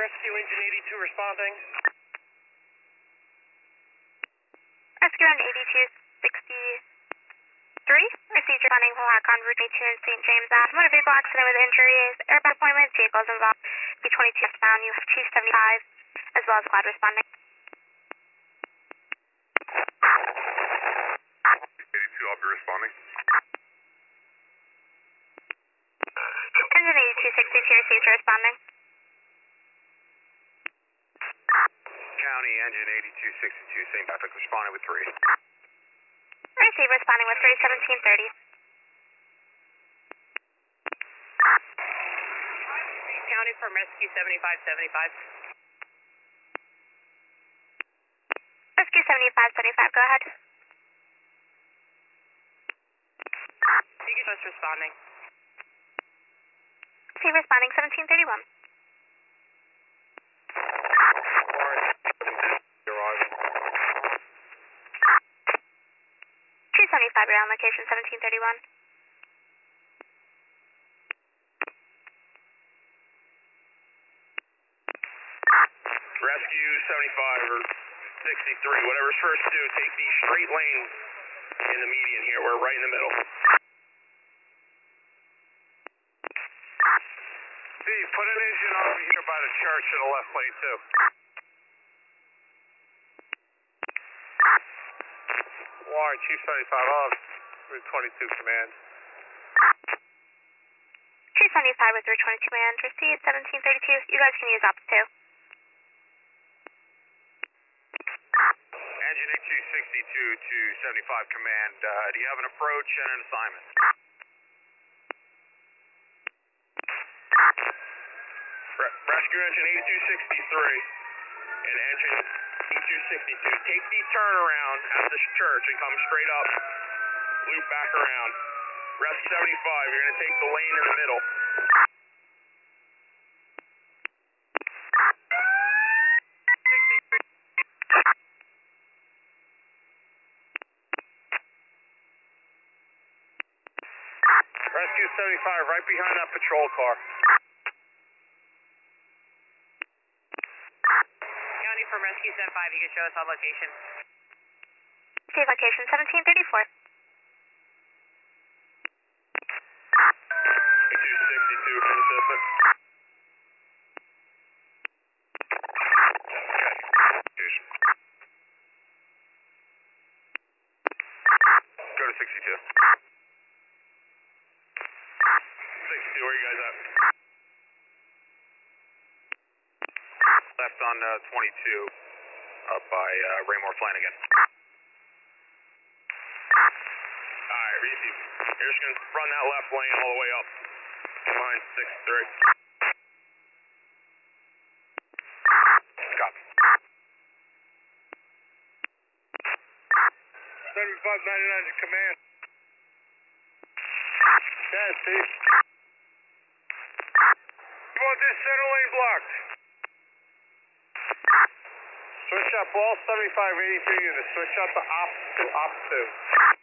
Rescue Engine 82 responding. Rescue on 8263. Received responding for lack on Route 82 in St. James Ave. Motor vehicle accident with injuries. Airbag appointment. Vehicles involved. B22 bound. You have 275 as well as squad responding. 82, I'll be responding. Engine 8262 received responding. County Engine 8262, St. Patrick responding with 3. Received responding with 31730. County from Rescue 7575. Rescue 7575, go ahead. Eagles responding. Received responding 1731. 275, you're on location 1731. Rescue 75 or 63, whatever's first to take the straight lane in the median here. We're right in the middle. Steve, put an engine over here by the church in the left lane too. Warren, Chief 75 off, Route 22 command. 275 with Route 22 command, received 1732. You guys can use ops too. Engine 8262 to 75 command, do you have an approach and an assignment? Rescue engine 8263 and engine 8262, take the turnaround at this church and come straight up, loop back around. Rescue 75, you're going to take the lane in the middle. Rescue 75, right behind that patrol car. County from Rescue 75, you can show us on location. Save location 1734. 262 consistent. Go to 62. 62, where you guys at? Left on 22, up by Raymore Flanagan. Alright, receive. You're just going to run that left lane all the way up. Line 6-3. Copy. 7599 to command. Yeah, Steve. You want this center lane blocked? Switch up all 7583 units. Switch up to op 2.